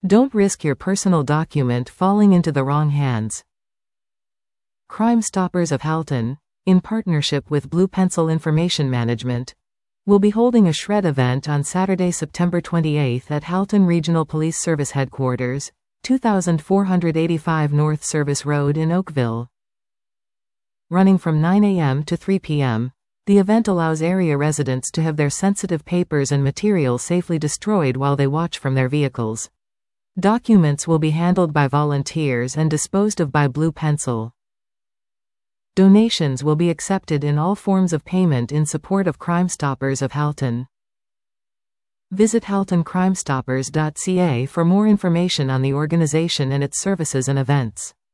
Don't risk your personal document falling into the wrong hands. Crime Stoppers of Halton, in partnership with Blue Pencil Information Management, will be holding a shred event on Saturday, September 28 at Halton Regional Police Service Headquarters, 2485 North Service Road in Oakville. Running from 9 a.m. to 3 p.m., the event allows area residents to have their sensitive papers and material safely destroyed while they watch from their vehicles. Documents will be handled by volunteers and disposed of by Blue Pencil. Donations will be accepted in all forms of payment in support of Crime Stoppers of Halton. Visit haltoncrimestoppers.ca for more information on the organization and its services and events.